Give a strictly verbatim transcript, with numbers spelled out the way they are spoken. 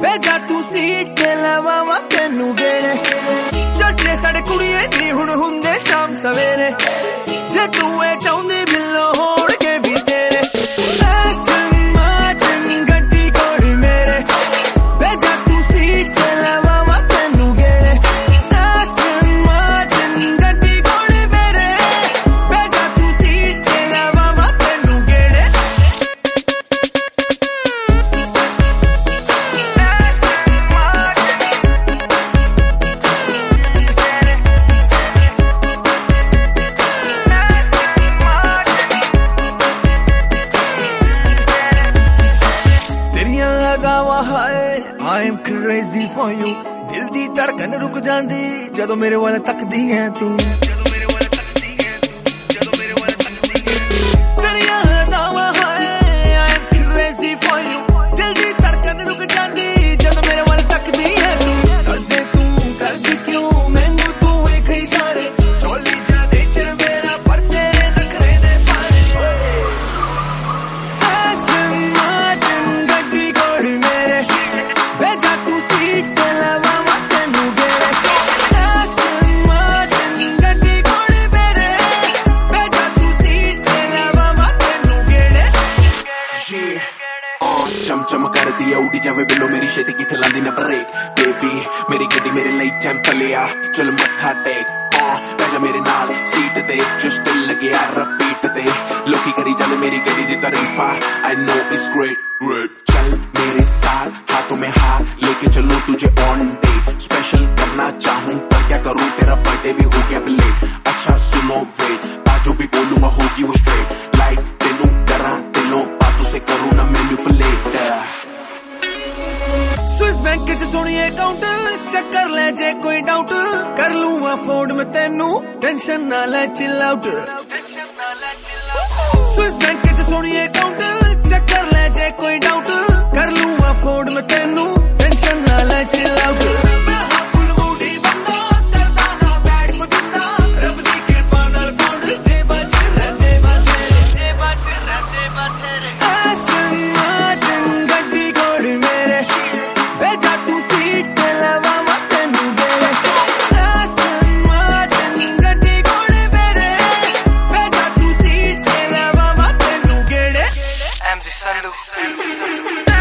भेजा तू सीट ते लवावा तेनू गेड़े चटे साढ़े कुड़िए नी हुण हुंदे शाम सवेरे जे तू ए चाहुंदी बिल्लो होड़ के भी तेरे एस्टन मार्टिन गड्डी कोड़ी मेरे भेजा तू सीट ते लवावा तेनू गेड़े एस्टन मार्टिन गड्डी कोड़ी मेरे भेजा तू सीट ते लवावा तेनू गेड़े I am crazy for you दिल दी धड़कन रुक जांदी जदों मेरे वाल तकदी है तू तेरियां अदावां हाय I am crazy for you दिल दी धड़कन रुक जांदी जदों मेरे वाल तकदी है तू दस दे तू करदी क्यों मैनू तू एक ही सारे चोली जा दे च मेरा पर तेरे नखरे ने पारे एस्टन मार्टिन गड्डी कोड़ी मेरे भेजा तू सीट ते लवावा तेनू गेड़े एस्टन मार्टिन गड्डी कोड़ी मेरे भेजा तू सीट ते लवावा तेनू गेड़े चमचम कर दिया उड़ी जावे बिल्लो मेरी छेती किथे लांदी ना ब्रेक बेबी मेरी गड्डी मेरे लिए टेंपल लिया चल मत्था टेक बैजा मेरे नाल सीट ते जस्ट दिल लगे रिपीट ते लोकी करी चल मेरी गड्डी दी तारीफा I know it's great great चल मेरे साथ हाथों में हाथ लेके चलूं तुझे ऑन डे स्पेशल करना चाहूं पर क्या करूं तेरा बर्थडे भी हो गया लेट अच्छा सुनो वेट बाजू भी बोलूंगा होगी वो स्ट्रेट लाइक तेनू करा दिलों बातों से करूं ना मैनिपुलेट स्विस बैंक च सोनी अकाउंट चेक कर ले जे कोई डाउट कर लूं अफोर्ड में तेनू टेंशन ना ले चिल आउट स्विस बैंक च सोनी अकाउंट चेक कर ले जे कोई डाउट कर लूं अफोर्ड में तेनू टेंशन ना ले chill out M Z Sandu.